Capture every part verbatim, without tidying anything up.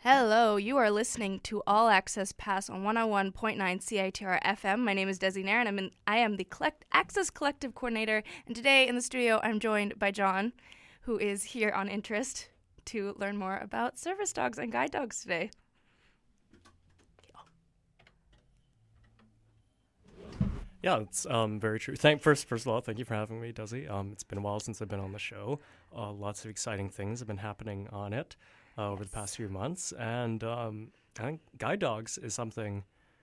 Hello, you are listening to All Access Pass on one oh one point nine C I T R F M. My name is Desi Nair, and I'm in, I am the Collect- Access Collective Coordinator. And today in the studio, I'm joined by John, who is here on interest to learn more about service dogs and guide dogs today. Yeah, it's um, very true. Thank first, first of all, thank you for having me, Desi. Um, it's been a while since I've been on the show. Uh, lots of exciting things have been happening on it uh, over the past few months, and um, I think guide dogs is something.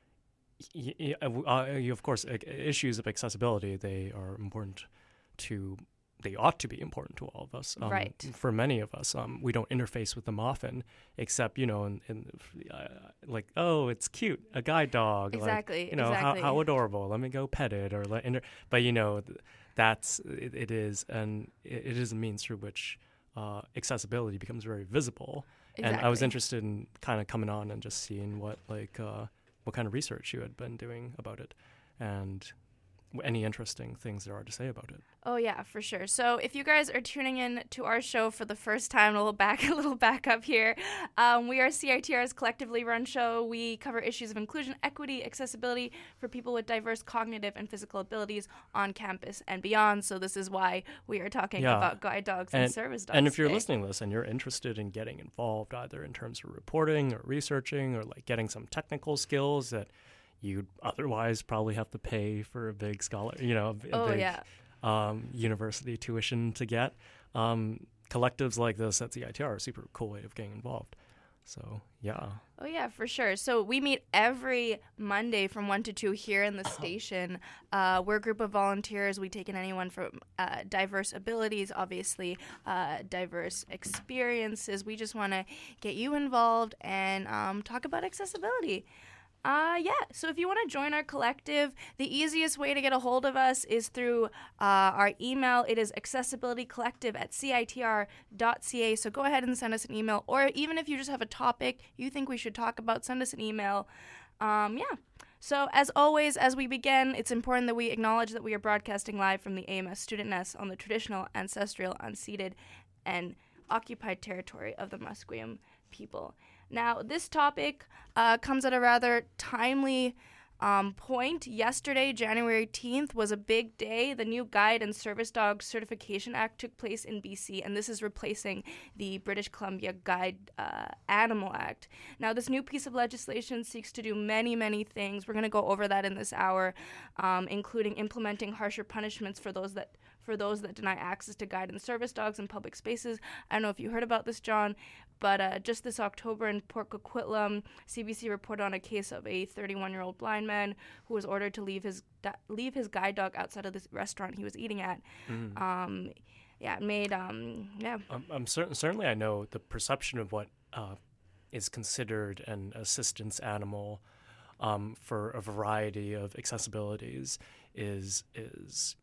Y- y- uh, you, of course, uh, issues of accessibility, they are important to. They ought to be important to all of us. Um, Right. For many of us, um, we don't interface with them often, except, you know, in, in uh, like, oh, it's cute, a guide dog. Exactly, Like, you know, exactly. how, how adorable. Let me go pet it. Or let, inter- But, you know, th- that's, it, it is, and it, it is a means through which uh, accessibility becomes very visible. Exactly. And I was interested in kind of coming on and just seeing what, like, uh, what kind of research you had been doing about it. And any interesting things there are to say about it. Oh yeah, for sure. So if you guys are tuning in to our show for the first time, a little back, a little back up here, um, we are C I T R's collectively run show. We cover issues of inclusion, equity, accessibility for people with diverse cognitive and physical abilities on campus and beyond. So this is why we are talking Yeah. about guide dogs and, And, service dogs. and if you're today. listening to this and you're interested in getting involved, either in terms of reporting or researching or like getting some technical skills that you'd otherwise probably have to pay for a big scholar, you know, a, b- a Oh, big yeah. um, university tuition to get. Um, collectives like this at C I T R are a super cool way of getting involved. So, yeah. Oh, yeah, for sure. So we meet every Monday from one to two here in the station. Uh, we're a group of volunteers. We take in anyone from uh, diverse abilities, obviously, uh, diverse experiences. We just want to get you involved and um, talk about accessibility. Uh, yeah, so if you want to join our collective, the easiest way to get a hold of us is through uh, our email. It is accessibilitycollective at C I T R dot C A, so go ahead and send us an email. Or even if you just have a topic you think we should talk about, send us an email. Um, yeah. So as always, as we begin, it's important that we acknowledge that we are broadcasting live from the A M S Student Nest on the traditional, ancestral, unceded, and occupied territory of the Musqueam people. Now, this topic uh, comes at a rather timely um, point. Yesterday, January eighteenth, was a big day. The new Guide and Service Dog Certification Act took place in B C, and this is replacing the British Columbia Guide uh, Animal Act. Now, this new piece of legislation seeks to do many, many things. We're going to go over that in this hour, um, including implementing harsher punishments for those that for those that deny access to guide and service dogs in public spaces. I don't know if you heard about this, John, but uh, just this October in Port Coquitlam, C B C reported on a case of a thirty-one-year-old blind man who was ordered to leave his di- leave his guide dog outside of this restaurant he was eating at. Mm. Um, yeah, it made um, yeah. Um, I'm certain. Certainly, I know the perception of what uh, is considered an assistance animal um, for a variety of accessibilities is is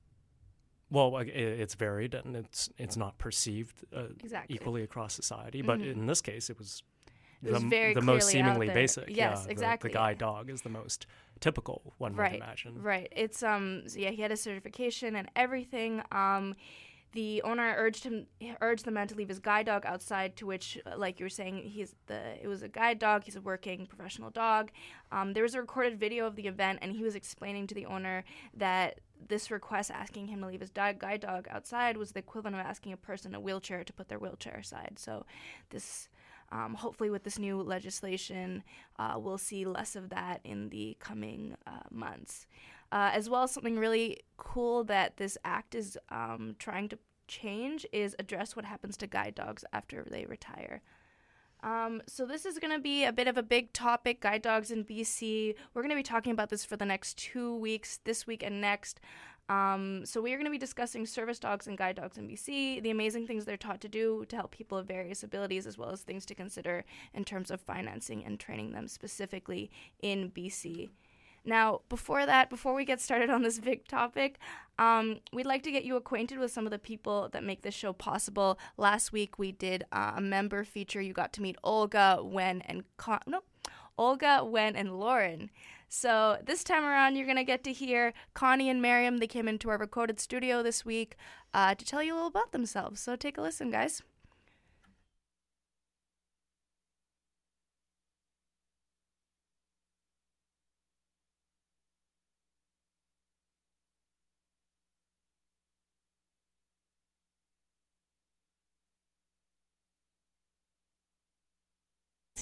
well, i- it's varied and it's it's not perceived uh, Exactly. equally across society. But Mhm. in this case, it was It was the, very the most clearly out seemingly there. basic. Yes, yeah, the- exactly. The, guide dog is the most typical, one Right, might imagine. right. It's um, so yeah, he had a certification and everything. Um, the owner urged him, urged the man to leave his guide dog outside. To which, uh, like you were saying, he's the it was a guide dog. He's a working professional dog. Um, there was a recorded video of the event, and he was explaining to the owner that this request, asking him to leave his di- guide dog outside, was the equivalent of asking a person in a wheelchair to put their wheelchair aside. So, this. Um, hopefully, with this new legislation, uh, we'll see less of that in the coming uh, months. Uh, as well, something really cool that this act is um, trying to change is address what happens to guide dogs after they retire. Um, so this is going to be a bit of a big topic, guide dogs in B C. We're going to be talking about this for the next two weeks, this week and next. Um, so we are going to be discussing service dogs and guide dogs in B C, the amazing things they're taught to do to help people of various abilities, as well as things to consider in terms of financing and training them specifically in B C. Now, before that, before we get started on this big topic, um, we'd like to get you acquainted with some of the people that make this show possible. Last week, we did uh, a member feature. You got to meet Olga, Wen, and Con- no, Olga, Wen, and Lauren. So this time around, you're going to get to hear Connie and Miriam. They came into our recorded studio this week uh, to tell you a little about themselves. So take a listen, guys.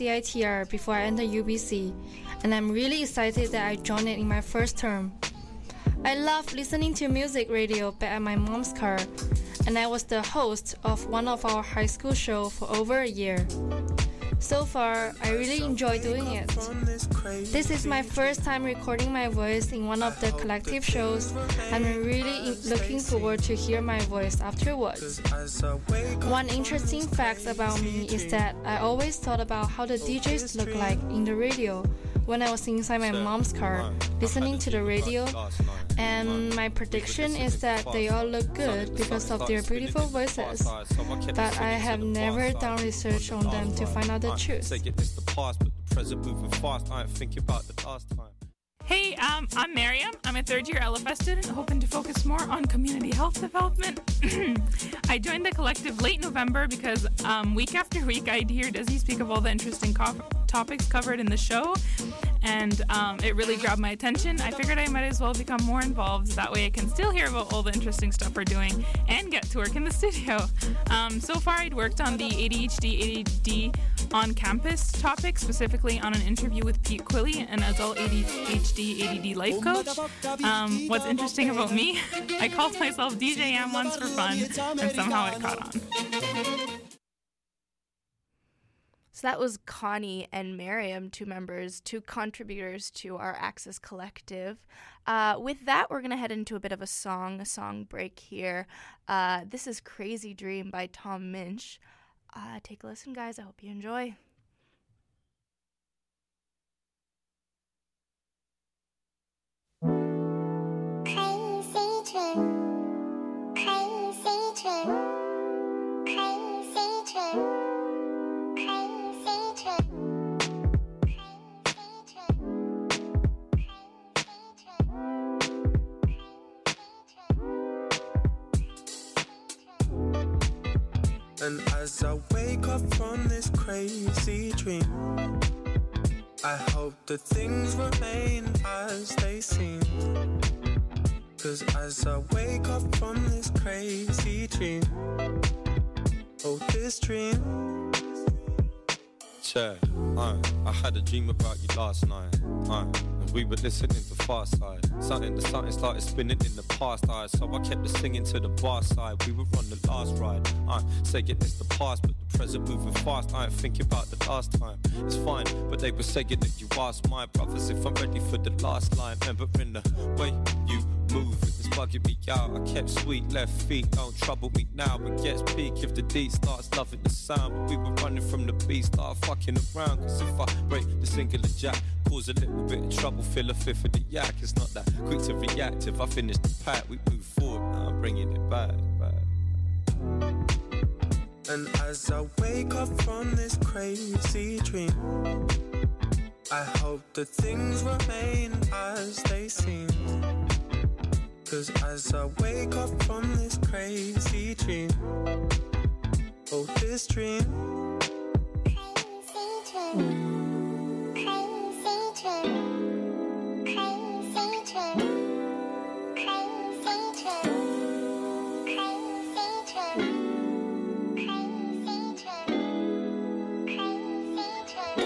C I T R before I entered U B C, and I'm really excited that I joined it in my first term. I love listening to music radio back at my mom's car, and I was the host of one of our high school shows for over a year. So far, I really enjoy doing it. This is my first time recording my voice in one of the collective shows, and I'm really looking forward to hear my voice afterwards. One interesting fact about me is that I always thought about how the D Js look like in the radio when I was inside my mom's car, listening to the radio, and my prediction is that they all look good because of their beautiful voices, but I have never done research on them to find out the truth. Hey, um, I'm Miriam. I'm a third-year L F S student hoping to focus more on community health development. I joined the collective late November because um, week after week I'd hear Desi speak of all the interesting co- topics covered in the show, and um, it really grabbed my attention. I figured I might as well become more involved. That way I can still hear about all the interesting stuff we're doing and get to work in the studio. Um, so far I'd worked on the A D H D, A D D on campus topic, specifically on an interview with Pete Quilley, an adult A D H D, A D D life coach. Um, what's interesting about me, I called myself D J Am once for fun, and somehow it caught on. So that was Connie and Miriam, two members, two contributors to our Access Collective. Uh, with that, we're going to head into a bit of a song, a song break here. Uh, this is Crazy Dream by Tom Minch. Uh, take a listen, guys. I hope you enjoy. Crazy dream, crazy dream, crazy dream, crazy dream, And as I wake up from this crazy dream, I hope that things remain as they seem. Cause as I wake up from this crazy dream, oh, this dream. Check, uh, I had a dream about you last night, uh, and we were listening to Far Side. Something the something started spinning in the past eye, so I kept the singing to the bar side. We were on the last ride, uh, saying it's the past, but the present moving fast. I ain't thinking about the last time. It's fine, but they were saying that you asked my brothers if I'm ready for the last line. Remembering the way you move, it's bugging me out. I kept sweet left feet, don't trouble me now. It gets peak if the D starts loving the sound. But we were running from the beat, start fucking around. Cause if I break the singular jack, cause a little bit of trouble, fill a fifth of the yak. It's not that quick to react. If I finish the pack, we move forward. Now I'm bringing it back, back. And as I wake up from this crazy dream, I hope that things remain as they seem. Cause as I wake up from this crazy dream, oh, this dream. crazy dream, crazy dream, crazy dream, crazy dream, crazy dream, crazy dream, crazy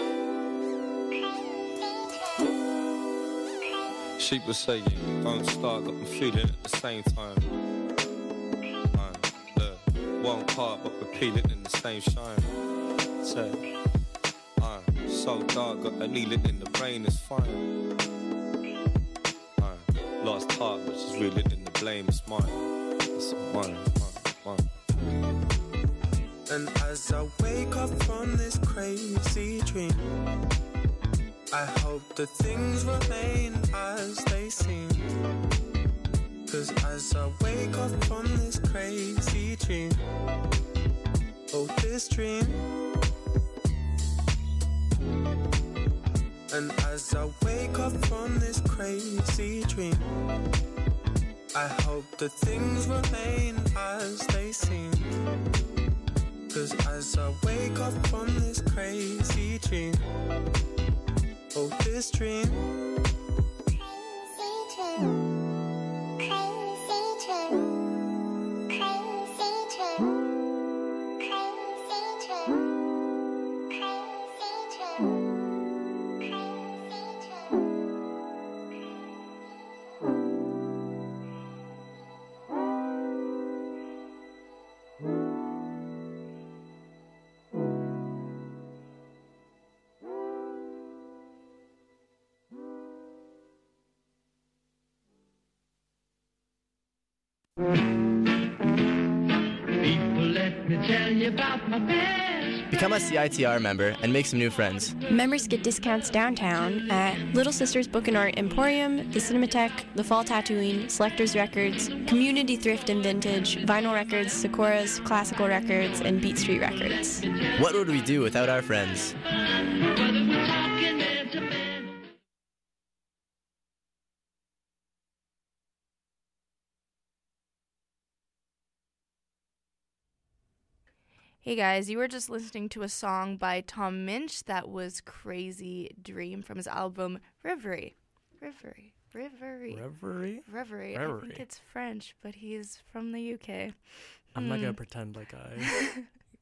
dream. She was saying, don't start, got me feeling at the same time. Uh, look, one part, but we're peeling in the same shine. Say, uh, so dark, got a needle in the brain, it's fine. Uh, lost heart, but she's reeling in the blame, it's mine. It's mine, mine, mine. And as I wake up from this crazy dream, I hope that things remain as they seem. Cause as I wake up from this crazy dream, oh, this dream. And as I wake up from this crazy dream, I hope that things remain as they seem. Cause as I wake up from this crazy dream, oh, this dream. Crazy dream, crazy dream, crazy dream, crazy dream, crazy dream. Become a C I T R member and make some new friends. Members get discounts downtown at Little Sisters Book and Art Emporium, the Cinematheque, the Fall Tattooing, Selectors Records, Community Thrift and Vintage, Vinyl Records, Sakura's Classical Records, and Beat Street Records. What would we do without our friends? Hey guys, you were just listening to a song by Tom Minch that was Crazy Dream from his album Reverie. Reverie. Reverie. Reverie? Reverie. I Reverie. think it's French, but he's from the U K. I'm not Hmm. going to pretend like I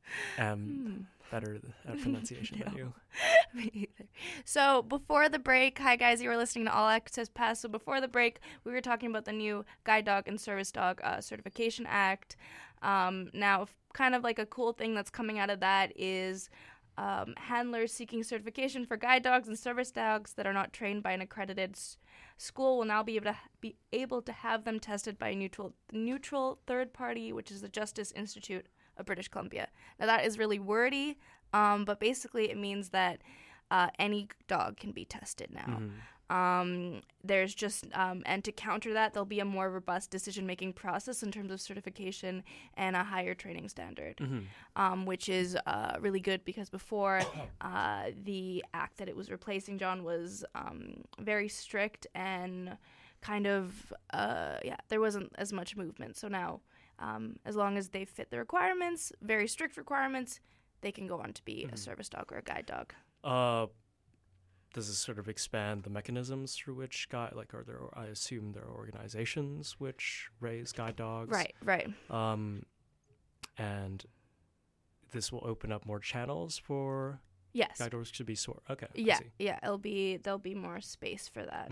am better at pronunciation than No. you. Me either. So before the break, hi guys, you were listening to All Access Pass. So before the break, we were talking about the new Guide Dog and Service Dog uh, Certification Act. Um, now, f- kind of like a cool thing that's coming out of that is um, handlers seeking certification for guide dogs and service dogs that are not trained by an accredited s- school will now be able to ha- be able to have them tested by a neutral neutral third party, which is the Justice Institute of British Columbia. Now that is really wordy, um, but basically it means that uh, any dog can be tested now. Um, there's just, um, and to counter that, there'll be a more robust decision-making process in terms of certification and a higher training standard, um, which is uh, really good because before uh, the act that it was replacing, John, was um, very strict and kind of, uh, yeah, there wasn't as much movement. So now, um, as long as they fit the requirements, very strict requirements, they can go on to be a service dog or a guide dog. Uh, does this sort of expand the mechanisms through which guide, like, are there, I assume there are organizations which raise guide dogs? Right, right. Um, and this will open up more channels for Yes. guide dogs to be sort. Okay. I Yeah, see. yeah. It'll be there'll be more space for that.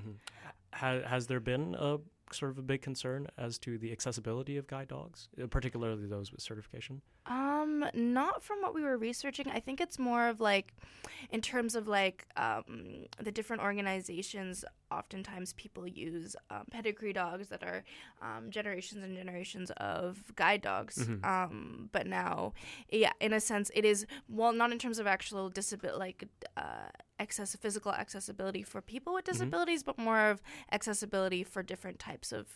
Ha- has there been a sort of a big concern as to the accessibility of guide dogs, uh, particularly those with certification? Um, not from what we were researching. I think it's more of like, in terms of like um, the different organizations. Oftentimes, people use um, pedigree dogs that are um, generations and generations of guide dogs. Um, but now, yeah, in a sense, it is well, not in terms of actual disability, like uh, access physical accessibility for people with disabilities, but more of accessibility for different types of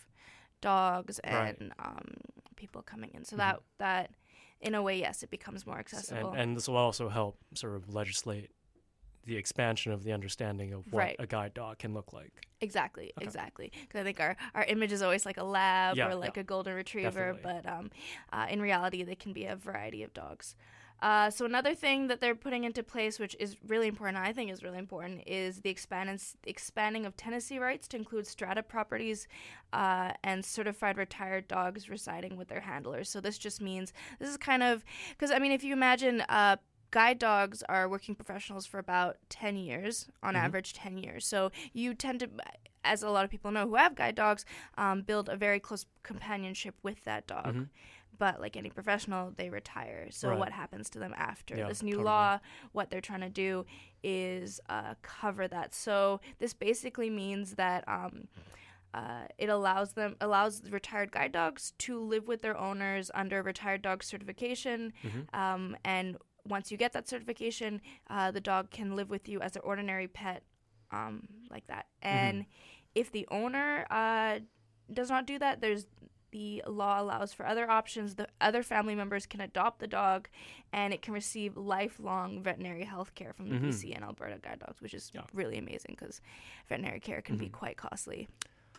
dogs and Right. um, people coming in. So that that. In a way, yes, it becomes more accessible. And, and this will also help sort of legislate the expansion of the understanding of what Right. a guide dog can look like. exactly, exactly. Because I think our, our image is always like a lab Yeah, or like yeah. a golden retriever, Definitely. but um, uh, in reality, they can be a variety of dogs. Uh, so another thing that they're putting into place, which is really important, I think is really important, is the expand- expanding of tenancy rights to include strata properties uh, and certified retired dogs residing with their handlers. So this just means, this is kind of, because I mean, if you imagine uh, guide dogs are working professionals for about ten years, on average ten years. So you tend to, as a lot of people know who have guide dogs, um, build a very close companionship with that dog. But like any professional, they retire. So Right. what happens to them after Yeah, this new totally. law? What they're trying to do is uh, cover that. So this basically means that um, uh, it allows them allows retired guide dogs to live with their owners under retired dog certification. Um, and once you get that certification, uh, the dog can live with you as an ordinary pet, um, like that. And if the owner uh, does not do that, there's the law allows for other options. The other family members can adopt the dog, and it can receive lifelong veterinary health care from the B C and Alberta guide dogs, which is Yeah. really amazing because veterinary care can be quite costly.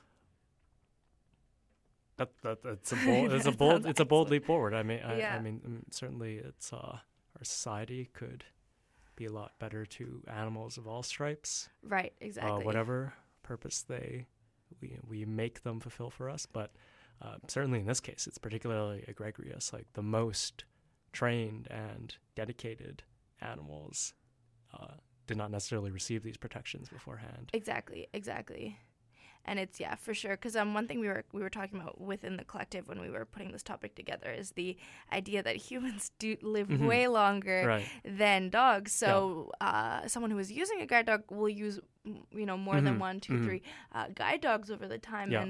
That, that that's a bold, it's a That bold, sounds it's a bold leap forward. I mean, I, Yeah. I mean, um, certainly, it's uh, our society could be a lot better to animals of all stripes, Right, uh, exactly. whatever purpose they we we make them fulfill for us. But uh, certainly in this case, it's particularly egregious. Like the most trained and dedicated animals uh, did not necessarily receive these protections beforehand. Exactly, exactly. and it's yeah for sure because um one thing we were we were talking about within the collective when we were putting this topic together is the idea that humans do live Mhm. way longer Right. than dogs. So uh, someone who is using a guide dog will use m- you know more than Mhm. one, two, Mhm. three uh, guide dogs over the time, Yeah. and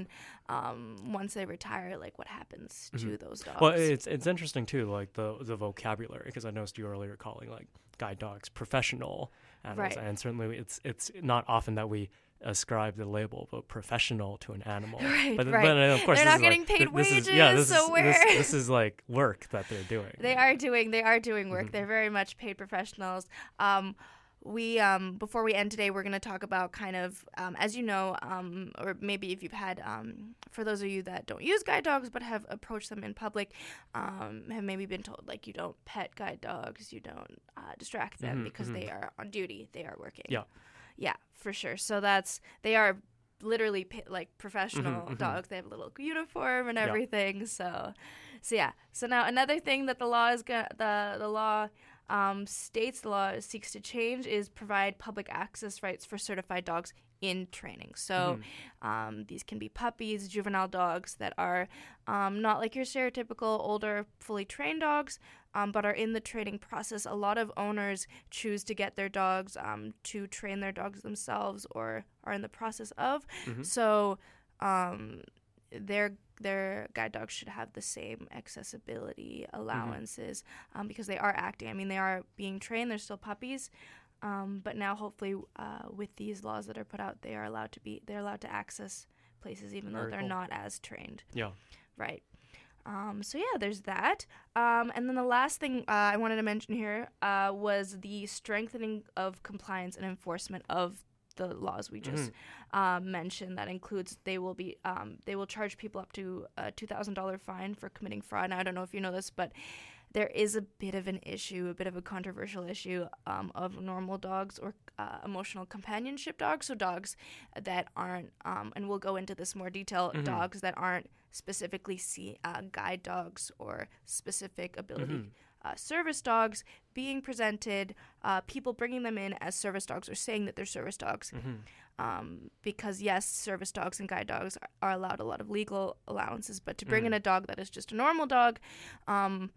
um, once they retire, like what happens to Mhm. those dogs? Well, it's it's interesting too, like the the vocabulary, because I noticed you earlier calling like guide dogs professional animals, Right. and certainly it's it's not often that we ascribe the label of professional to an animal. Right, but, right. But uh, of course, They're this not is getting like, paid th- this is, yeah, wages, this so is, we're- this, this is like work that they're doing. They are doing they are doing work. Mhm. They're very much paid professionals. Um, we um, before we end today, we're going to talk about kind of um, as you know, um, or maybe if you've had um, for those of you that don't use guide dogs but have approached them in public, um, have maybe been told like you don't pet guide dogs, you don't uh, distract them Mhm, because mhm. they are on duty, they are working. Yeah. Yeah, for sure. So that's they are literally pa- like professional Mhm, mhm. dogs. They have a little uniform and Yeah. everything. So, so yeah. So now another thing that the law is gonna the the law um, states the law seeks to change is provide public access rights for certified dogs in training. So um, these can be puppies, juvenile dogs that are um, not like your stereotypical older, fully trained dogs, um, but are in the training process. A lot of owners choose to get their dogs um, to train their dogs themselves or are in the process of. Mhm. So um, their their guide dogs should have the same accessibility allowances um, because they are acting. I mean, they are being trained. They're still puppies. Um, but now, hopefully, uh, with these laws that are put out, they are allowed to be they're allowed to access places even though Very they're cool. not as trained. Yeah. Right. Um, so yeah, there's that. Um, and then the last thing uh, I wanted to mention here uh, was the strengthening of compliance and enforcement of the laws we just um, mentioned. That includes they will be um, they will charge people up to a two thousand dollars fine for committing fraud. Now I don't know if you know this, but there is a bit of an issue, a bit of a controversial issue um, of normal dogs or uh, emotional companionship dogs. So dogs that aren't, um, and we'll go into this more detail, Mhm. dogs that aren't specifically see, uh, guide dogs or specific ability Mhm. uh, service dogs being presented, uh, people bringing them in as service dogs or saying that they're service dogs. Mhm. Um, because yes, service dogs and guide dogs are, are allowed a lot of legal allowances, but to bring in Mhm. a dog that is just a normal dog, um,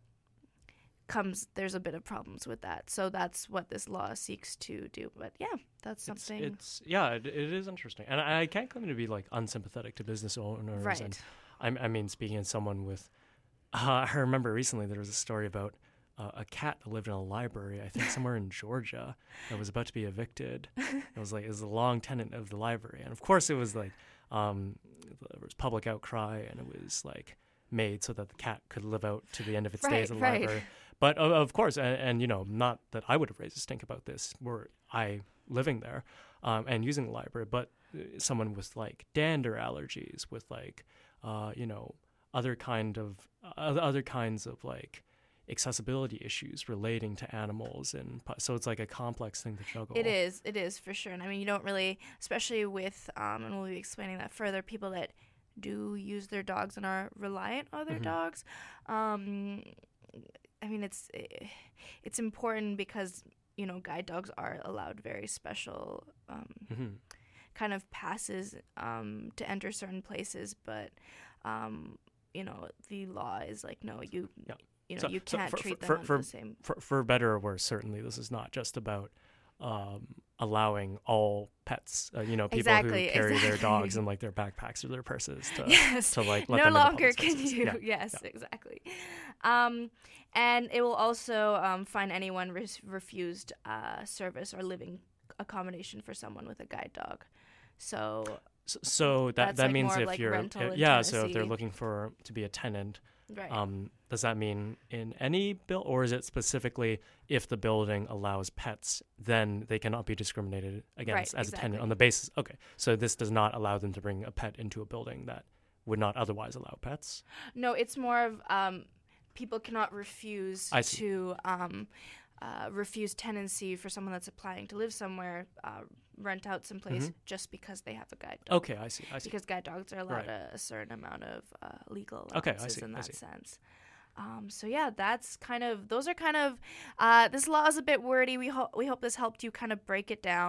comes there's a bit of problems with that. So that's what this law seeks to do. But yeah, that's It's, something. it's yeah, it, it is interesting, and I, I can't claim to be like unsympathetic to business owners. Right. And I'm, I mean, speaking as someone with, uh, I remember recently there was a story about uh, a cat that lived in a library, I think somewhere in Georgia, that was about to be evicted. It was like it was a long tenant of the library, and of course it was like um, there was public outcry, and it was like made so that the cat could live out to the end of its Right, days in the right. library. But uh, of course, and, and you know, not that I would have raised a stink about this were I living there um, and using the library, but uh, someone with like dander allergies, with like, uh, you know, other kind of uh, other kinds of like accessibility issues relating to animals, and pu- so it's like a complex thing to juggle. It is. It is for sure. And I mean, you don't really, especially with, um, and we'll be explaining that further, people that do use their dogs and are reliant on their Mhm. dogs. Um, I mean, it's it's important because, you know, guide dogs are allowed very special um, hmm kind of passes um, to enter certain places, but um, you know, the law is like, no, you Yeah. you know, So- you so can't for- treat for- them for- the same. For, for better or worse, certainly this is not just about um, allowing all pets, uh, you know, people Exactly, who carry their exactly. dogs in like their backpacks or their purses to, Yes. to like let no them into longer public can spaces. you. Yeah. Yes, yeah. exactly. Um, and it will also um, fine anyone res- refused uh, service or living accommodation for someone with a guide dog. So So, so that That's, that like, means more of, if like, you're rental uh, in yeah, so if they're Tennessee. looking for to be a tenant, right. um, does that mean in any bill, or is it specifically if the building allows pets, then they cannot be discriminated against as a tenant exactly. on the basis? Okay, so this does not allow them to bring a pet into a building that would not otherwise allow pets. No, it's more of um, people cannot refuse I see. to um, uh, refuse tenancy for someone that's applying to live somewhere, uh, rent out someplace Mhm. just because they have a guide dog. Okay, I see. I see. Because guide dogs are allowed Right. a, a certain amount of uh, legal Okay, I allowances see, in I that see. sense. Um, so yeah, that's kind of those are kind of uh, this law is a bit wordy. We hope we hope this helped you kind of break it down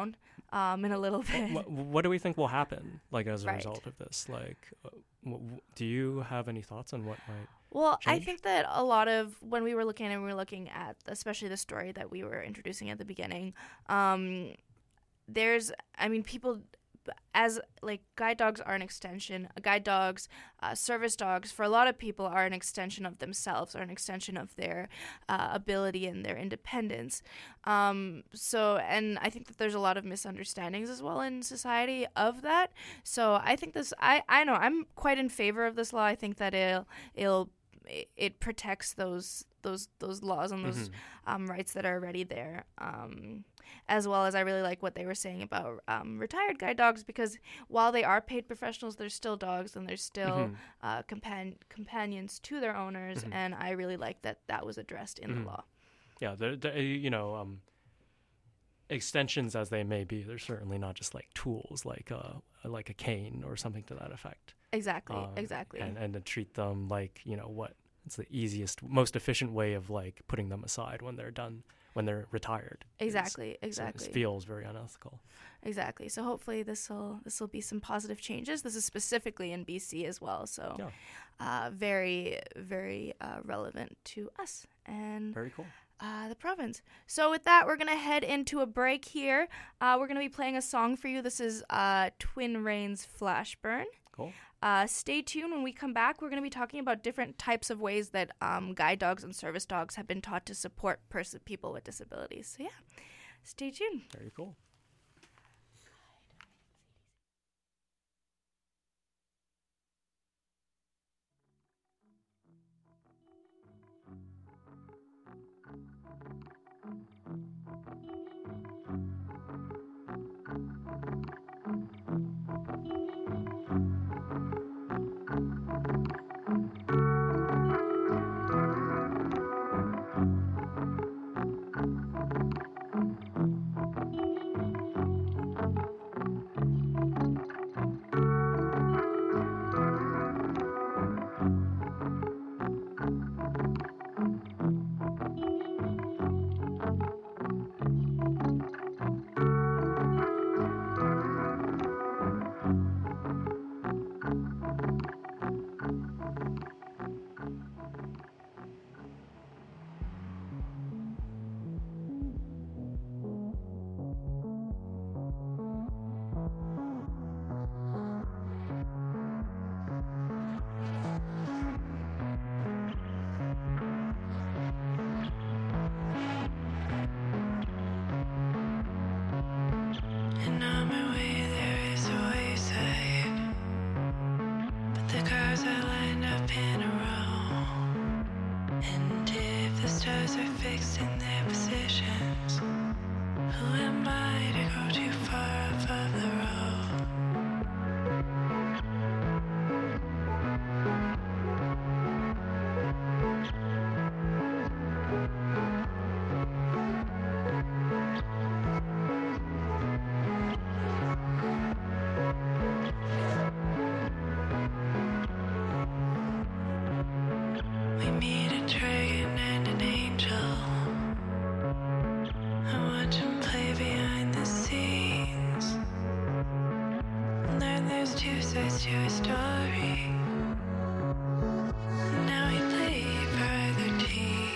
um, in a little bit. What, what do we think will happen, like, as a Right. result of this? Like, uh, w- w- do you have any thoughts on what might? Well, I change? think that a lot of when we were looking at it, we were looking at especially the story that we were introducing at the beginning. Um, there's, I mean, people as like guide dogs are an extension. Guide dogs, uh, service dogs, for a lot of people are an extension of themselves, or an extension of their uh, ability and their independence. Um, so, and I think that there's a lot of misunderstandings as well in society of that. So I think this, I, I know I'm quite in favor of this law. I think that it'll, it'll, it protects those, those, those laws and those Mm-hmm. um, rights that are already there. Um, as well as I really like what they were saying about um, retired guide dogs, because while they are paid professionals, they're still dogs and they're still Mhm. uh, compan- companions to their owners. Mhm. And I really like that that was addressed in Mhm. the law. Yeah, they're, they're, you know, um, extensions as they may be, they're certainly not just like tools, like uh, like a cane or something to that effect. Exactly, Um, exactly. And and to treat them like, you know, what it's the easiest, most efficient way of like putting them aside when they're done, when they're retired. is- Exactly, so exactly. it feels very unethical. Exactly. So hopefully this will this will be some positive changes. This is specifically in B C as well, so Yeah. uh, very very uh, relevant to us and Very cool. uh, the province. So with that, we're gonna head into a break here. Uh, we're gonna be playing a song for you. This is uh, Twin Rains Flashburn. Cool. Uh, stay tuned. When we come back, we're going to be talking about different types of ways that um, guide dogs and service dogs have been taught to support pers- people with disabilities. So yeah, stay tuned. Very cool. And on my way there is a wayside, but the cars are lined up in a row. And if the stars are fixed in their positions, who am I to go too far above the road? We meet a dragon and an angel. I watch him play behind the scenes. Learn there's two sides to a story. Now we play for either team.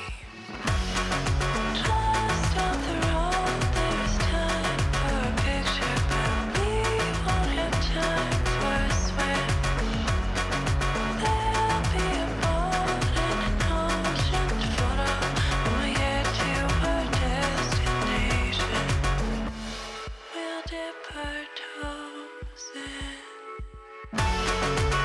Just off the road, there's time for a picture, but we won't have time for a swim. There'll be a boat and an ocean photo when we get to our destination. We'll dip our toes in.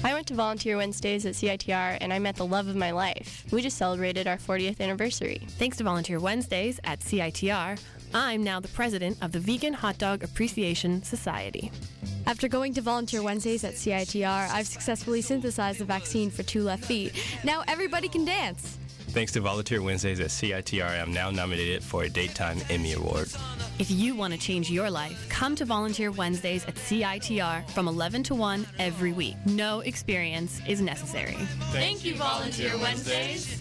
I went to Volunteer Wednesdays at C I T R and I met the love of my life. We just celebrated our fortieth anniversary. Thanks to Volunteer Wednesdays at C I T R, I'm now the president of the Vegan Hot Dog Appreciation Society. After going to Volunteer Wednesdays at C I T R, I've successfully synthesized the vaccine for two left feet. Now everybody can dance. Thanks to Volunteer Wednesdays at C I T R, I'm now nominated for a Daytime Emmy Award. If you want to change your life, come to Volunteer Wednesdays at C I T R from eleven to one every week. No experience is necessary. Thank you, Volunteer Wednesdays.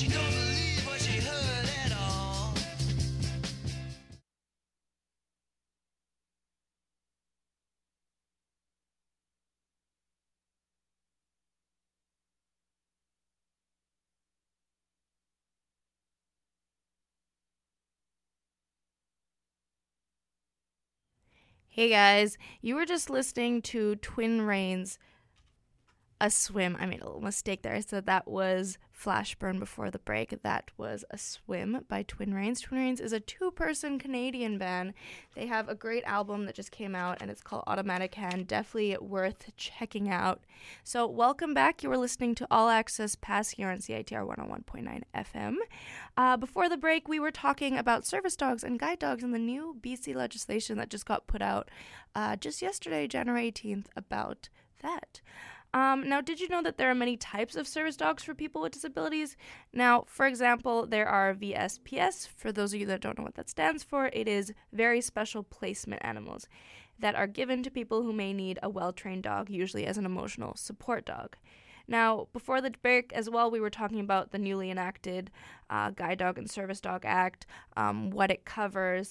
Hey guys, you were just listening to Twin Rains, A Swim. I made a little mistake there. I said that was Flashburn before the break. That was A Swim by Twin Rains. Twin Rains is a two-person Canadian band. They have a great album that just came out, and it's called Automatic Hand. Definitely worth checking out. So welcome back. You were listening to All Access Pass here on C I T R one oh one point nine F M. Uh, before the break, we were talking about service dogs and guide dogs and the new B C legislation that just got put out uh, just yesterday, January eighteenth, about that. Um, now, did you know that there are many types of service dogs for people with disabilities? Now, for example, there are V S P S. For those of you that don't know what that stands for, it is very special placement animals that are given to people who may need a well-trained dog, usually as an emotional support dog. Now, before the break as well, we were talking about the newly enacted uh, Guide Dog and Service Dog Act, um, what it covers.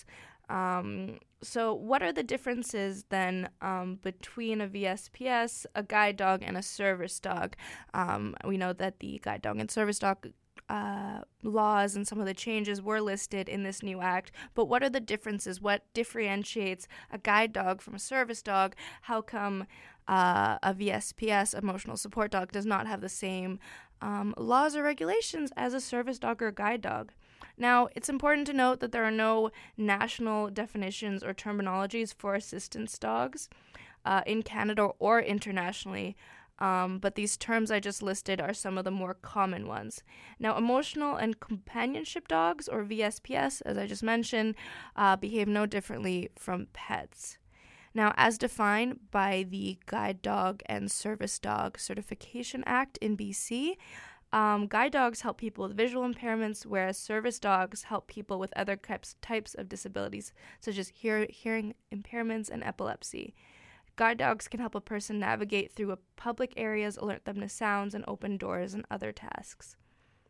Um, so what are the differences then um, between a V S P S, a guide dog, and a service dog? Um, we know that the guide dog and service dog uh, laws and some of the changes were listed in this new act, but what are the differences? What differentiates a guide dog from a service dog? How come uh, a V S P S, emotional support dog, does not have the same um, laws or regulations as a service dog or guide dog? Now, it's important to note that there are no national definitions or terminologies for assistance dogs uh, in Canada or internationally, um, but these terms I just listed are some of the more common ones. Now, emotional and companionship dogs, or V S P S, as I just mentioned, uh, behave no differently from pets. Now, as defined by the Guide Dog and Service Dog Certification Act in B C, Um, guide dogs help people with visual impairments, whereas service dogs help people with other types types of disabilities, such as hear, hearing impairments and epilepsy. Guide dogs can help a person navigate through a public areas, alert them to sounds, and open doors and other tasks.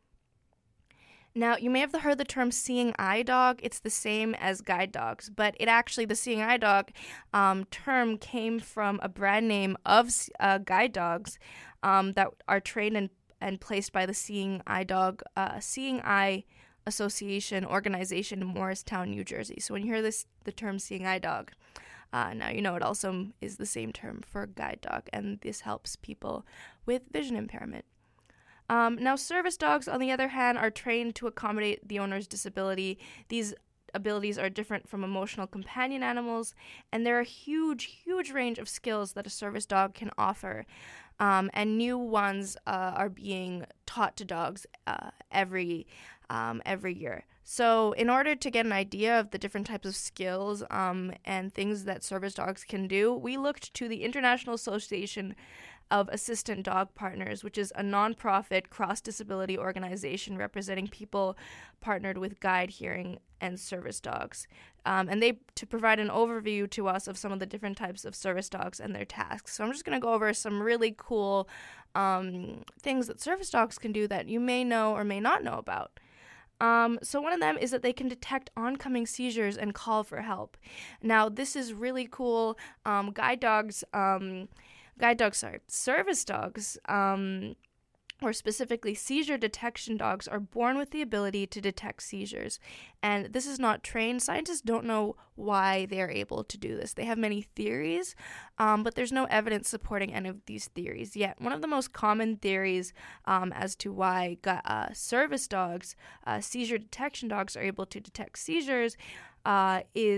Now, you may have heard the term seeing eye dog. It's the same as guide dogs, but it actually, the seeing eye dog um, term came from a brand name of uh, guide dogs um, that are trained in and placed by the Seeing Eye Dog, uh, Seeing Eye Association organization in Morristown, New Jersey. So when you hear this, the term Seeing Eye Dog, uh, now you know it also is the same term for guide dog, and this helps people with vision impairment. Um, now, service dogs, on the other hand, are trained to accommodate the owner's disability. These abilities are different from emotional companion animals, and there are a huge, huge range of skills that a service dog can offer. Um, and new ones uh, are being taught to dogs uh, every um, every year. So in order to get an idea of the different types of skills um, and things that service dogs can do, we looked to the International Association of Assistant Dog Partners, which is a nonprofit cross-disability organization representing people partnered with guide, hearing, and service dogs. Um, and they to provide an overview to us of some of the different types of service dogs and their tasks. So I'm just going to go over some really cool um, things that service dogs can do that you may know or may not know about. Um, so one of them is that they can detect oncoming seizures and call for help. Now, this is really cool. Um, guide dogs... Um, Guide dogs, sorry, service dogs, um, or specifically seizure detection dogs, are born with the ability to detect seizures. And this is not trained. Scientists don't know why they're able to do this. They have many theories, um, but there's no evidence supporting any of these theories yet. One of the most common theories um, as to why uh, service dogs, uh, seizure detection dogs, are able to detect seizures uh, is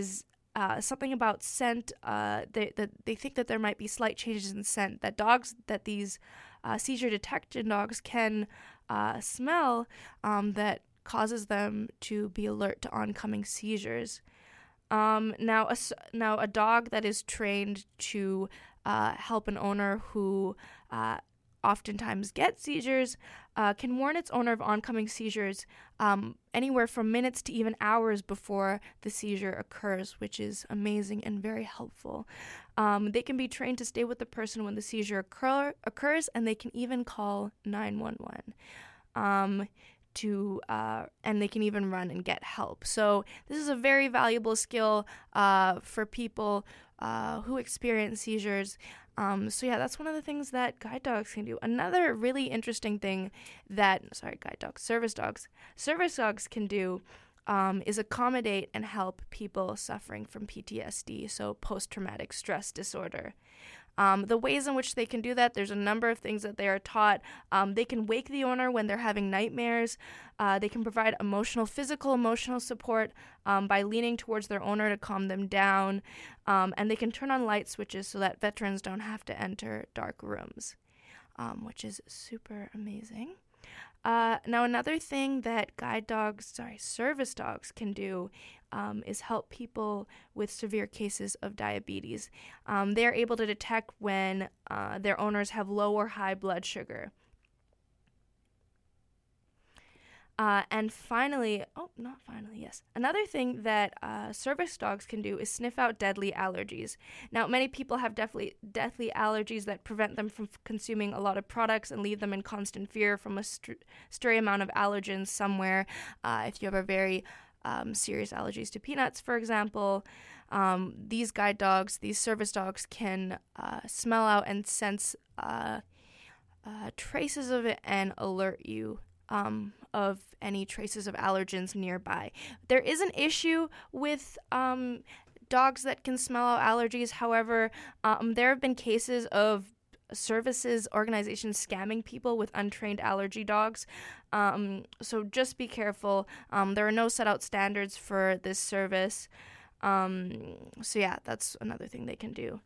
uh, something about scent. Uh, they that they think that there might be slight changes in scent. That dogs that these uh, seizure detection dogs can uh, smell um, that causes them to be alert to oncoming seizures. Um, now, a, now a dog that is trained to uh, help an owner who uh, oftentimes gets seizures uh, can warn its owner of oncoming seizures um, anywhere from minutes to even hours before the seizure occurs, which is amazing and very helpful. Um, they can be trained to stay with the person when the seizure occur- occurs, and they can even call nine one one. Um, to uh, and they can even run and get help. So this is a very valuable skill uh, for people uh, who experience seizures. Um, so yeah, that's one of the things that guide dogs can do. Another really interesting thing that, sorry, guide dogs, service dogs, service dogs can do um, is accommodate and help people suffering from P T S D, so post-traumatic stress disorder. Um, the ways in which they can do that, there's a number of things that they are taught. Um, they can wake the owner when they're having nightmares. Uh, they can provide emotional, physical, emotional support um, by leaning towards their owner to calm them down. Um, and they can turn on light switches so that veterans don't have to enter dark rooms, um, which is super amazing. Uh, now, another thing that guide dogs, sorry, service dogs can do um, is help people with severe cases of diabetes. Um, they are able to detect when uh, their owners have low or high blood sugar. Uh, and finally, oh, not finally, yes. Another thing that uh, service dogs can do is sniff out deadly allergies. Now, many people have deathly, deathly allergies that prevent them from f- consuming a lot of products and leave them in constant fear from a st- stray amount of allergens somewhere. Uh, if you have a very um, serious allergies to peanuts, for example, um, these guide dogs, these service dogs can uh, smell out and sense uh, uh, traces of it and alert you Um, of any traces of allergens nearby. There is an issue with um, dogs that can smell out allergies. However, um, there have been cases of services, organizations scamming people with untrained allergy dogs. Um, so just be careful. Um, there are no set out standards for this service. Um, so yeah, that's another thing they can do.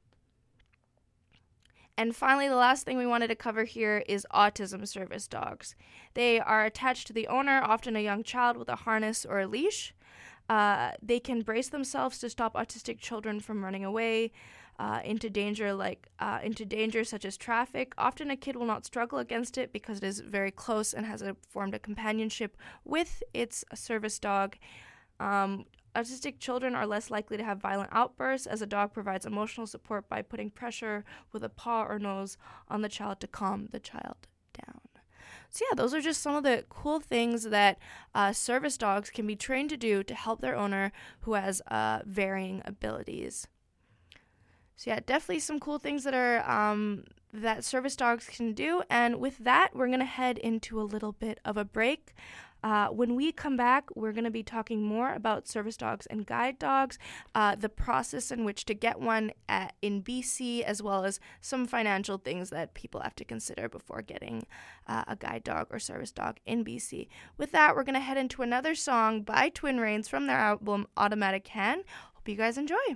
And finally, the last thing we wanted to cover here is autism service dogs. They are attached to the owner, often a young child, with a harness or a leash. Uh, they can brace themselves to stop autistic children from running away uh, into danger, like uh, into danger such as traffic. Often, a kid will not struggle against it because it is very close and has a, formed a companionship with its service dog. Um, Autistic children are less likely to have violent outbursts, as a dog provides emotional support by putting pressure with a paw or nose on the child to calm the child down. So yeah, those are just some of the cool things that uh, service dogs can be trained to do to help their owner who has uh, varying abilities. So yeah, definitely some cool things that are um, that service dogs can do. And with that, we're going to head into a little bit of a break. Uh, when we come back, we're going to be talking more about service dogs and guide dogs, uh, the process in which to get one at, in B C, as well as some financial things that people have to consider before getting uh, a guide dog or service dog in B C. With that, we're going to head into another song by Twin Rains from their album Automatic Hand. Hope you guys enjoy.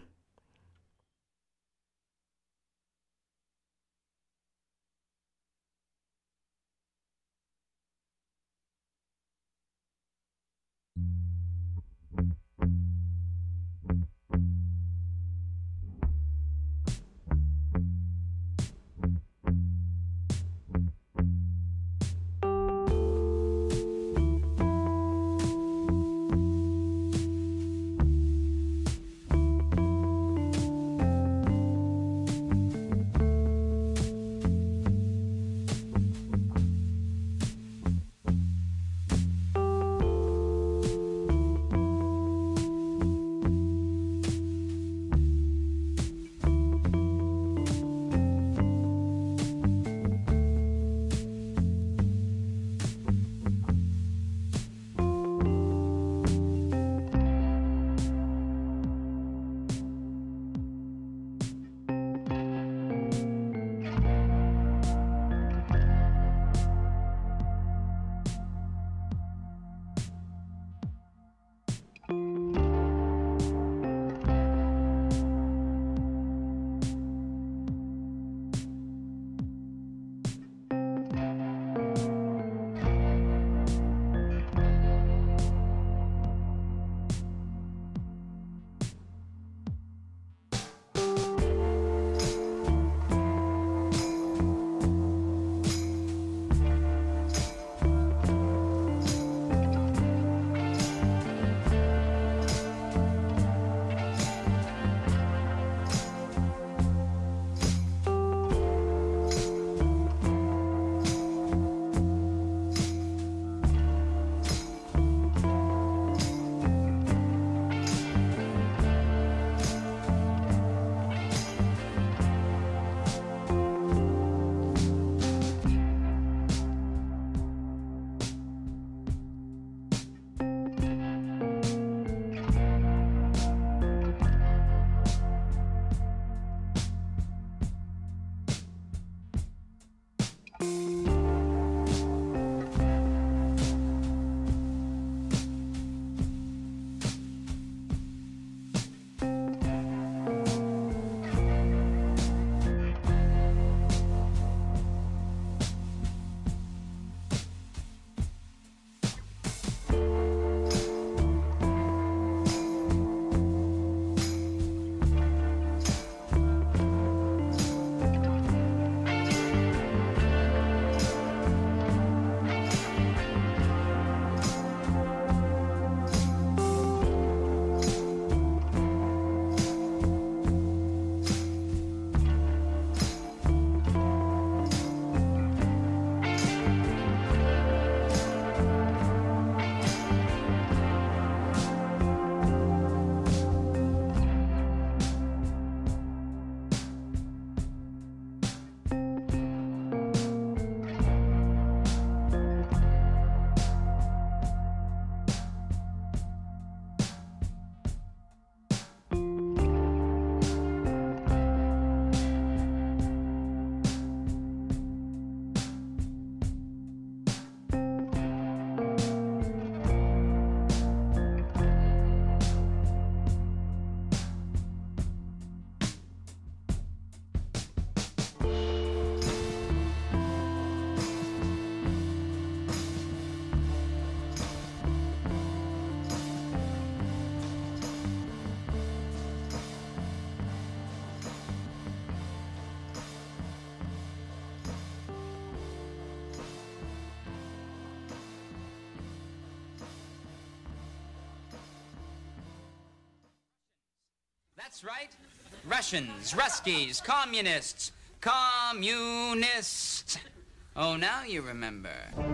That's right. Russians, Ruskies, communists, communists. Oh, now you remember.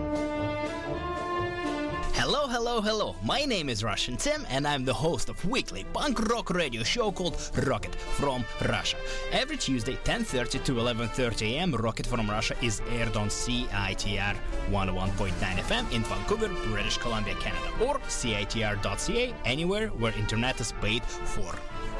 Hello, hello, hello. My name is Russian Tim, and I'm the host of weekly punk rock radio show called Rocket from Russia. Every Tuesday, ten thirty to eleven thirty a.m., Rocket from Russia is aired on C I T R one oh one point nine F M in Vancouver, British Columbia, Canada, or C I T R dot C A, anywhere where internet is paid for.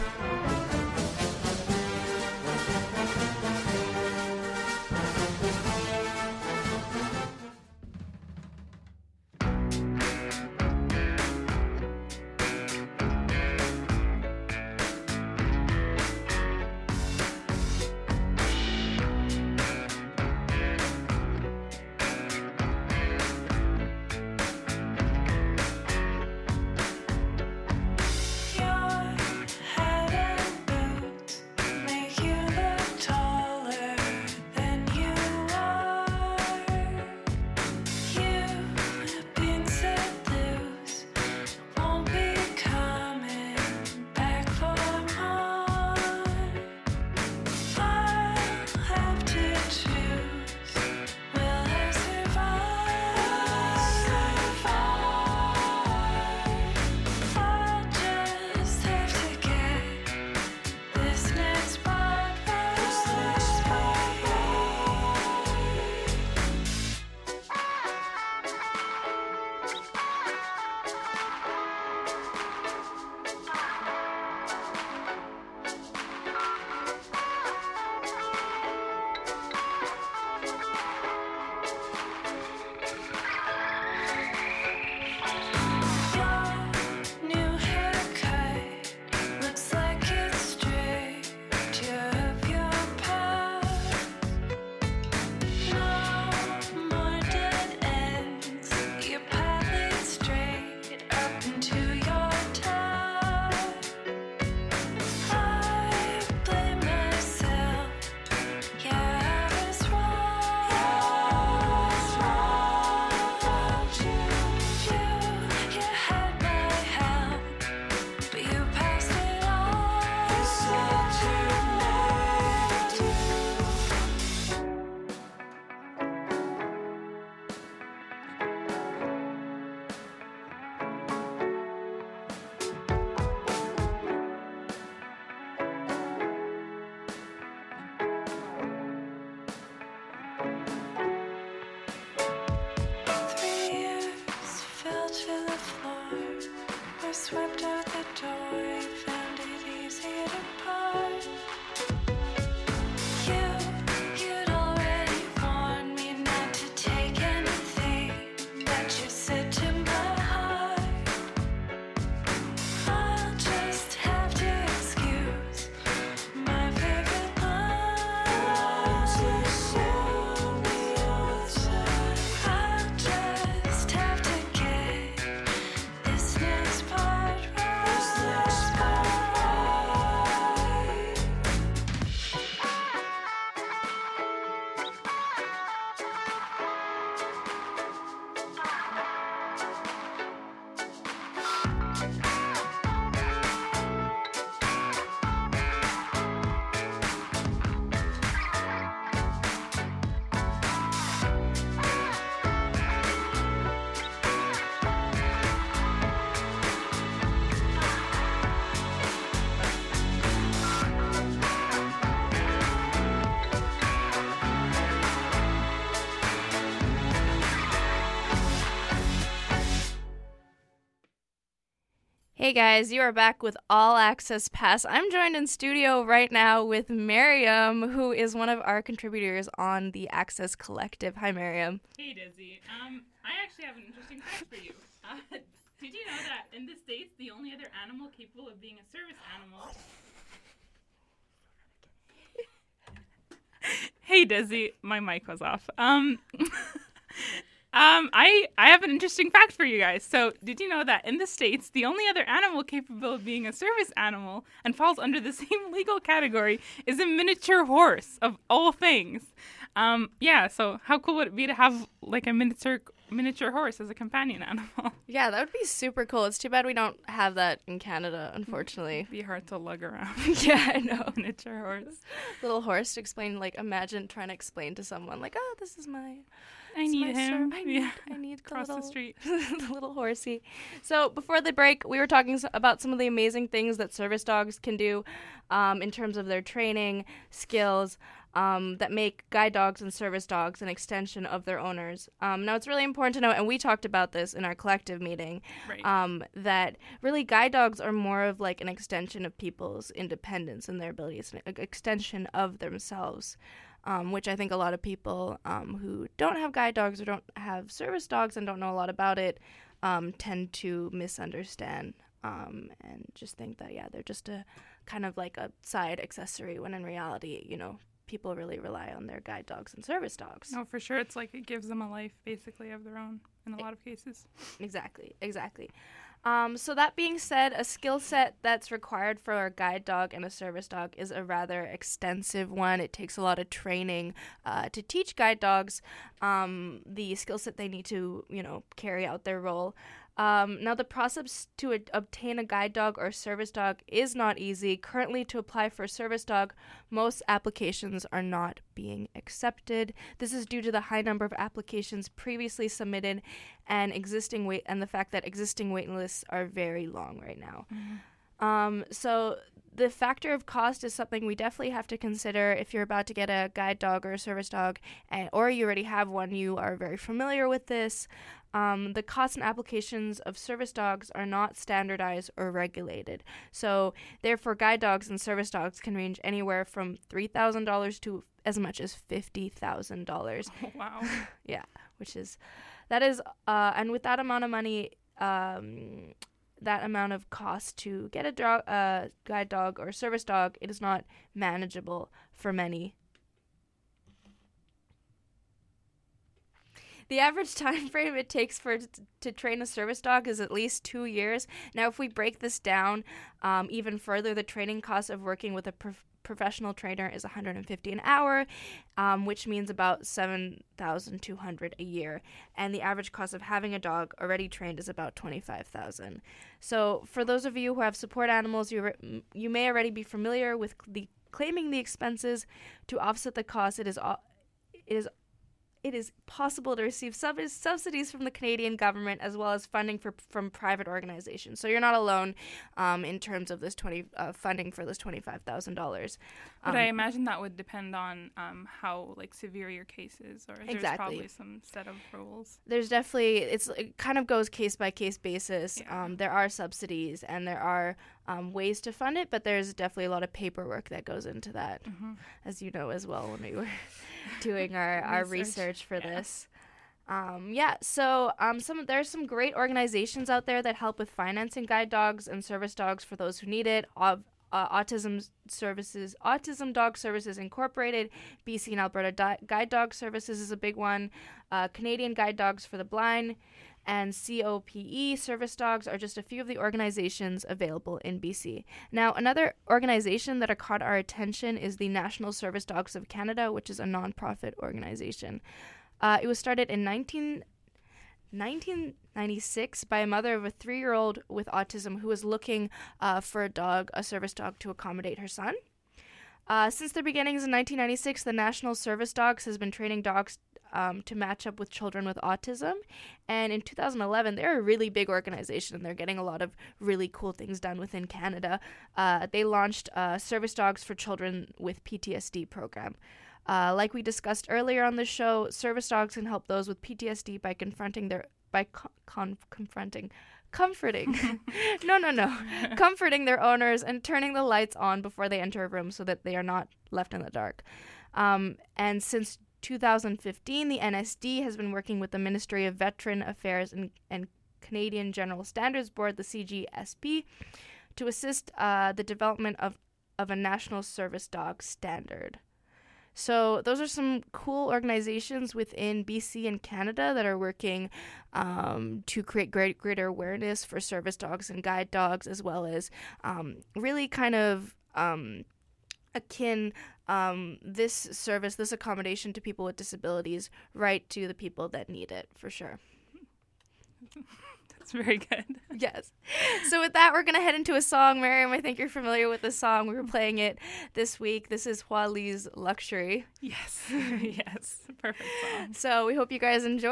Swept out the door, found it easy to part. You, you'd already warned me not to take anything that you said to my heart. I'll just have to excuse my favorite lines to show me all the time. I'll just have to get this next part. Hey guys, you are back with All Access Pass. I'm joined in studio right now with Miriam, who is one of our contributors on the Access Collective. Hi, Miriam. Hey, Dizzy. Um, I actually have an interesting fact for you. Uh, did you know that in the States, the only other animal capable of being a service animal... Hey, Dizzy. My mic was off. Um... Um, I, I have an interesting fact for you guys. So, did you know that in the States, the only other animal capable of being a service animal and falls under the same legal category is a miniature horse, of all things? Um, yeah, so how cool would it be to have, like, a miniature miniature horse as a companion animal. Yeah, that would be super cool. It's too bad we don't have that in Canada, unfortunately. It'd be hard to lug around. Yeah, I know. Miniature horse. Little horse to explain, like, imagine trying to explain to someone, like, oh, this is my... I this is need my him. Sir. I need, Yeah. I need Across the, the little, street. the little horsey. So before the break, we were talking s- about some of the amazing things that service dogs can do um, in terms of their training, skills, um, that make guide dogs and service dogs an extension of their owners. Um, now, it's really important to note, and we talked about this in our collective meeting, Right. um, that really guide dogs are more of like an extension of people's independence and their abilities, an extension of themselves. Um, which I think a lot of people um, who don't have guide dogs or don't have service dogs and don't know a lot about it um, tend to misunderstand um, and just think that, yeah, they're just a kind of like a side accessory when in reality, you know, people really rely on their guide dogs and service dogs. No, for sure. It's like it gives them a life basically of their own in a lot of cases. Exactly, exactly. Um, so that being said, a skill set that's required for a guide dog and a service dog is a rather extensive one. It takes a lot of training uh, to teach guide dogs um, the skill set they need to, you know, carry out their role. Um, now, the process to a- obtain a guide dog or service dog is not easy. Currently, to apply for a service dog, most applications are not being accepted. This is due to the high number of applications previously submitted and existing wait and the fact that existing waiting lists are very long right now. Mm-hmm. Um, so the factor of cost is something we definitely have to consider if you're about to get a guide dog or a service dog, and, or you already have one, you are very familiar with this. Um, the costs and applications of service dogs are not standardized or regulated. So therefore, guide dogs and service dogs can range anywhere from three thousand dollars to as much as fifty thousand dollars. Oh, wow. Yeah, which is, that is, uh, and with that amount of money, um, that amount of cost to get a dog, uh, guide dog or service dog, it is not manageable for many. The average time frame it takes for t- to train a service dog is at least two years. Now, if we break this down um, even further, the training cost of working with a prof- professional trainer is one hundred fifty dollars an hour, um, which means about seven thousand two hundred dollars a year. And the average cost of having a dog already trained is about twenty-five thousand dollars. So for those of you who have support animals, you, re- you may already be familiar with the claiming the expenses to offset the cost. It is o- it is It is possible to receive sub- subsidies from the Canadian government as well as funding for, from private organizations. So you're not alone um, in terms of this twenty uh, funding for this twenty-five thousand dollars. But Um, I imagine that would depend on um, how like severe your case is, or there's Exactly. probably some set of rules. There's definitely, it's it kind of goes case by case basis. Um, there are subsidies and there are um, ways to fund it, but there's definitely a lot of paperwork that goes into that, Mhm. as you know as well when we were doing our, our Research. research for this. Um, yeah, so um, some there's some great organizations out there that help with financing guide dogs and service dogs for those who need it. Of uh, Autism Services, Autism Dog Services Incorporated, B C and Alberta Di- Guide Dog Services is a big one. Uh, Canadian Guide Dogs for the Blind and C O P E Service Dogs are just a few of the organizations available in B C. Now, another organization that caught our attention is the National Service Dogs of Canada, which is a nonprofit organization. Uh, it was started in nineteen ninety-six by a mother of a three-year-old with autism who was looking uh, for a dog, a service dog, to accommodate her son. Uh, since their beginnings in nineteen ninety-six, the National Service Dogs has been training dogs um, to match up with children with autism. And in two thousand eleven, they're a really big organization, and they're getting a lot of really cool things done within Canada. Uh, they launched uh, Service Dogs for Children with P T S D program. Uh, like we discussed earlier on the show, service dogs can help those with P T S D by confronting their by con- con- confronting, comforting, no, no, no, comforting their owners and turning the lights on before they enter a room so that they are not left in the dark. Um, and since two thousand fifteen, the N S D has been working with the Ministry of Veteran Affairs and, and Canadian General Standards Board, the C G S B, to assist uh, the development of, of a national service dog standard. So those are some cool organizations within B C and Canada that are working um, to create great, greater awareness for service dogs and guide dogs, as well as um, really kind of um, akin um, this service, this accommodation to people with disabilities, right to the people that need it, for sure. That's very good. Yes. So with that, we're going to head into a song. Miriam, I think you're familiar with this song. We were playing it this week. This is Hua Li's Luxury. Yes. Yes. Perfect song. So we hope you guys enjoy.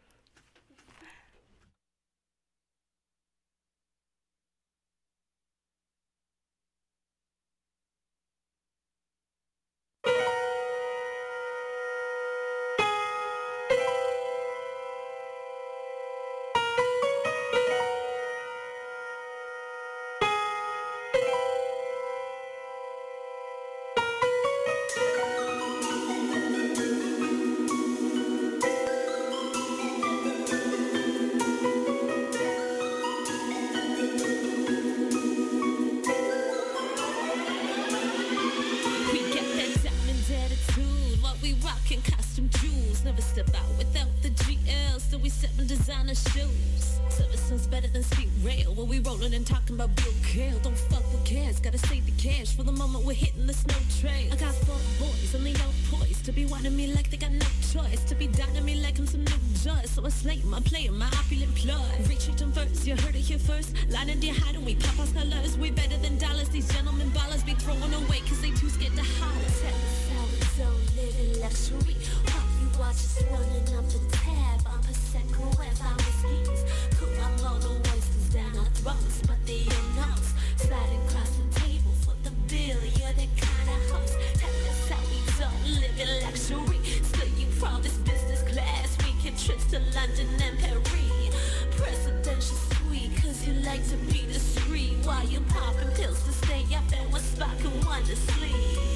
Shoes. Service sounds better than speed rail. When we rolling and talking about Bill Kale. Don't fuck with cares, gotta save the cash for the moment we're hitting the snow trail. I got four boys and they all poised to be wanting me like they got no choice. To be down to me like I'm some new joy. So I slay my player, my opulent ploy. Retreat them first, you heard it here first. Lining dear hide and we pop our colors. We better than dollars, these gentlemen ballers be throwing away cause they too scared to holler. Tell us how we don't live in luxury. While you watch us running up the tab on Prosecco and our whiskeys. Cool, I'm all the voices down our throats, but they are notes. Sliding across the table for the bill, you're the kind of host. Tell us how we don't live in luxury. Still you promise business class, weekend trips to London and Paris. Presidential suite, cause you like to be discreet. While you popping pills to stay up and one spot can one to sleep.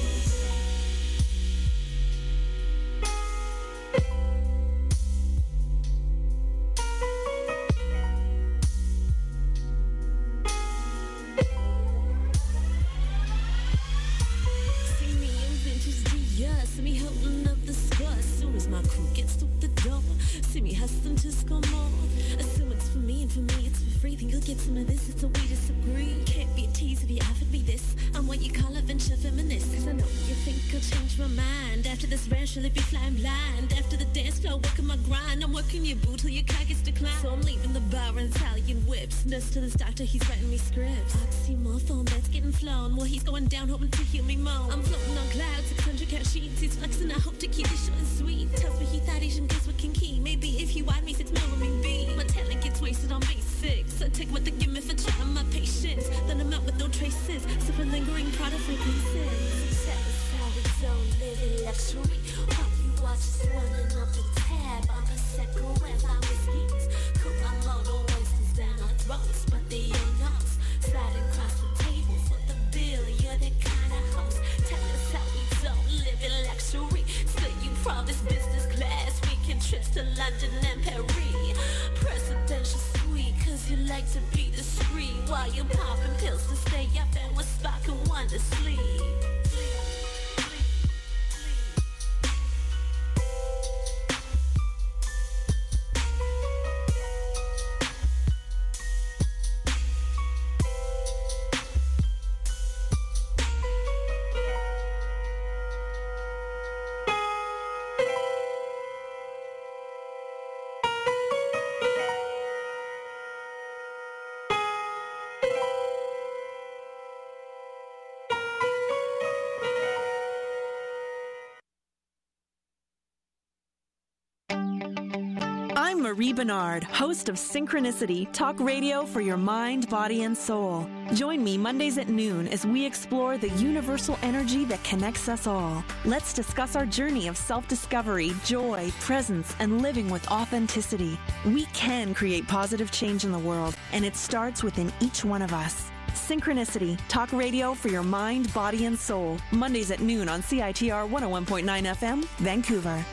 To the doctor, he's writing me scripts. Oxymorphone that's getting flown. Well, he's going down, hoping to heal me moan. I'm floating on clouds, six hundred count sheets. He's flexing, I hope to keep it short and sweet. Tells me he thought Asian girls were kinky. Maybe if he wide me six mil me be. My talent gets wasted on basics. So take what they give me for trying my patience. Then I'm out with no traces. Super lingering product fragrances. Tell us how we don't live in luxury. While you watch us running up the tab on Prosecco and our whiskeys. Cool, I'm all the voices down our throats, but they are notes. Sliding across the table for the bill, you're the kind of host. Tell us how we don't live in luxury. Still you promise business class, weekend trips to London and Paris. Presidential suite, cause you like to be discreet. While you popping pills to stay up and one spot can one to sleep. I'm Marie Bernard, host of Synchronicity, talk radio for your mind, body, and soul. Join me Mondays at noon as we explore the universal energy that connects us all. Let's discuss our journey of self-discovery, joy, presence, and living with authenticity. We can create positive change in the world, and it starts within each one of us. Synchronicity, talk radio for your mind, body, and soul. Mondays at noon on C I T R one oh one point nine F M, Vancouver.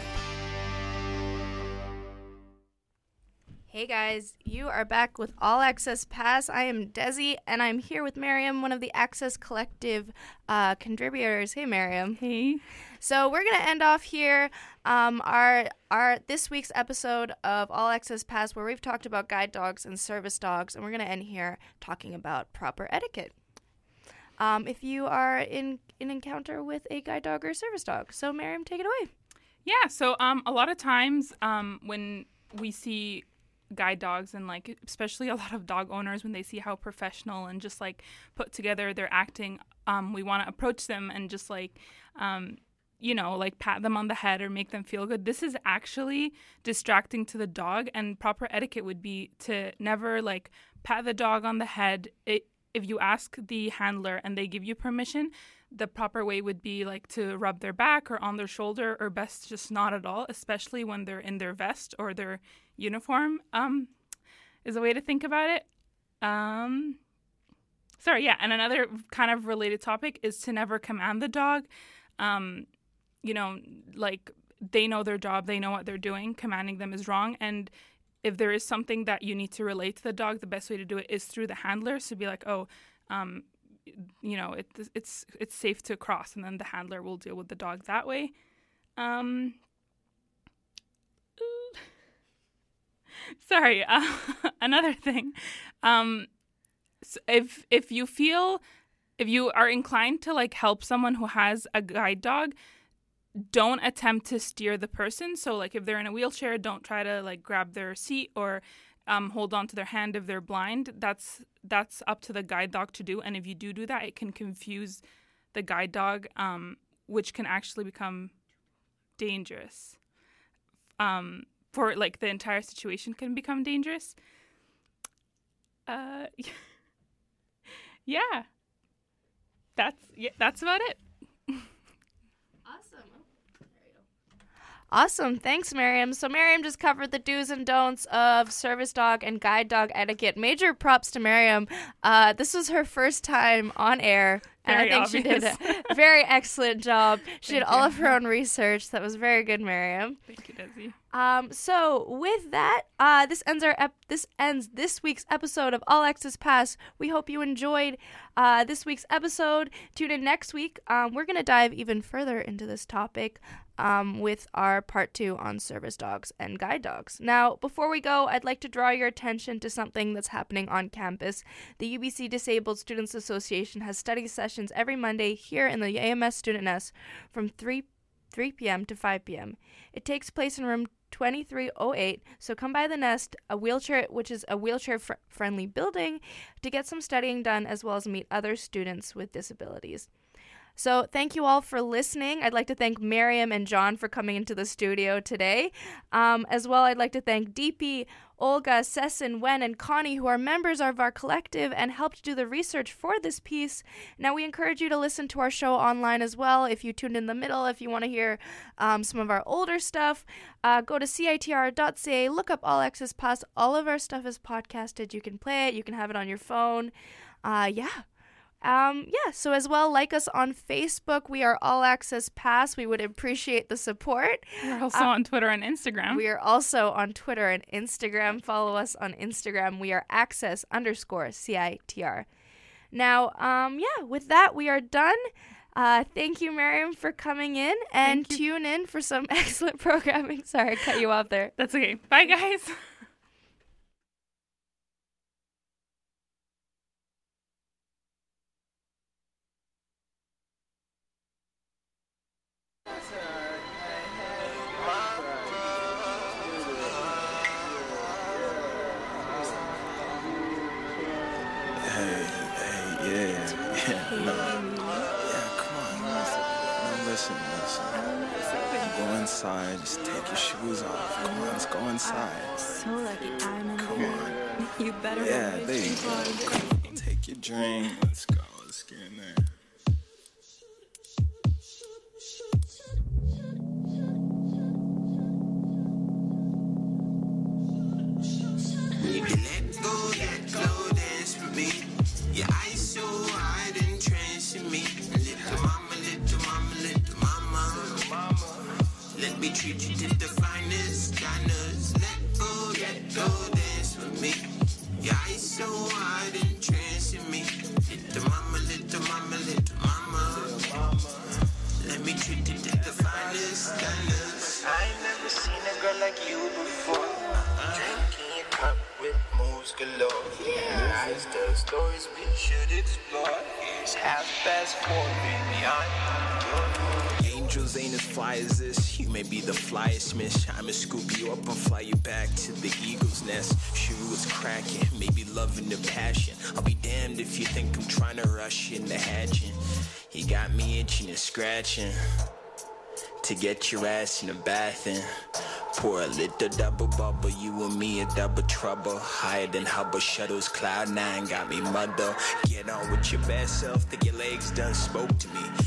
Hey guys, you are back with All Access Pass. I am Desi, and I'm here with Miriam, one of the Access Collective uh, contributors. Hey, Miriam. Hey. So we're gonna end off here um, our our this week's episode of All Access Pass, where we've talked about guide dogs and service dogs, and we're gonna end here talking about proper etiquette. Um, if you are in an encounter with a guide dog or service dog, so Miriam, take it away. Yeah. So um, a lot of times um, when we see guide dogs, and like especially a lot of dog owners, when they see how professional and just like put together they're acting, um, we want to approach them and just like, um, you know, like pat them on the head or make them feel good. This is actually distracting to the dog, and proper etiquette would be to never like pat the dog on the head. It, if you ask the handler and they give you permission, the proper way would be like to rub their back or on their shoulder, or best just not at all, especially when they're in their vest or their uniform, um, is a way to think about it. Um, sorry, yeah. And another kind of related topic is to never command the dog. Um, you know, like they know their job, they know what they're doing. Commanding them is wrong. And if there is something that you need to relate to the dog, the best way to do it is through the handler. So be like, oh, um, you know, it, it's it's safe to cross, and then the handler will deal with the dog that way. Um, sorry, uh, another thing. Um, so if if you feel, if you are inclined to like help someone who has a guide dog, don't attempt to steer the person. So like if they're in a wheelchair, don't try to like grab their seat or um, hold on to their hand if they're blind. That's that's up to the guide dog to do. And if you do do that, it can confuse the guide dog, um, which can actually become dangerous. Um, for like the entire situation can become dangerous. Uh, yeah, that's yeah, that's about it. Awesome. Thanks, Miriam. So Miriam just covered the do's and don'ts of service dog and guide dog etiquette. Major props to Miriam. Uh, this was her first time on air, and Very I think obvious. she did a very excellent job. She Thank did all you. of her own research. That was very good, Miriam. Thank you, Desi. Um, so with that, uh, this ends our ep- this ends this week's episode of All Access Pass. We hope you enjoyed uh, this week's episode. Tune in next week. Um, we're gonna dive even further into this topic um, with our part two on service dogs and guide dogs. Now, before we go, I'd like to draw your attention to something that's happening on campus. The U B C Disabled Students Association has study sessions every Monday here in the A M S Student Nest from three p.m. to five p.m. It takes place in room twenty-three oh eight, so come by the Nest, a wheelchair, which is a wheelchair-friendly building, to get some studying done as well as meet other students with disabilities. So thank you all for listening. I'd like to thank Miriam and John for coming into the studio today. Um, as well, I'd like to thank D P, Olga, Sessin, Wen, and Connie, who are members of our collective and helped do the research for this piece. Now, we encourage you to listen to our show online as well. If you tuned in the middle, if you want to hear um, some of our older stuff, uh, go to C I T R dot C A, look up All Access Pass. All of our stuff is podcasted. You can play it. You can have it on your phone. Uh, yeah. Um, yeah, so as well, like us on Facebook. We are All Access Pass. We would appreciate the support. We're also Uh, on Twitter and Instagram. We are also on Twitter and Instagram. Follow us on Instagram. We are access underscore C I T R. Now, um, yeah, with that, we are done. Uh, thank you, Miriam, for coming in, and tune in for some excellent programming. Sorry, I cut you off there. That's okay. Bye, guys. Hey, hey, yeah, yeah, no, yeah, come on, no, listen, listen. Go inside, just take your shoes off. Come on, let's go inside. So lucky I'm in Come here. on. You better Yeah, have there you this go. before I Come on, take your drink. Let's go. Let's get in there. Baby, let go, let go, dance with me. Your eyes so wide and trancing me. Little mama, little mama, little mama. Let me treat you to the finest diners. Let go, let go, dance with me. Your eyes so wide and trancing me. Little mama, little mama, little mama. Let me treat you to the finest diners. I ain't never seen a girl like you before. Drinking your cup with moves galore. Yeah, eyes tell stories we should explore. It's half past four, baby. I'm angels ain't as fly as this. You may be the flyest miss. I'ma scoop you up and fly you back to the eagle's nest. Shoot what's cracking, maybe loving the passion. I'll be damned if you think I'm trying to rush into hatching. You got me itching and scratching to get your ass in the bath and pour a little double bubble. You and me a double trouble. Higher than Hubble shuttles. Cloud nine got me muddled. Get on with your best self. Think your legs done spoke to me.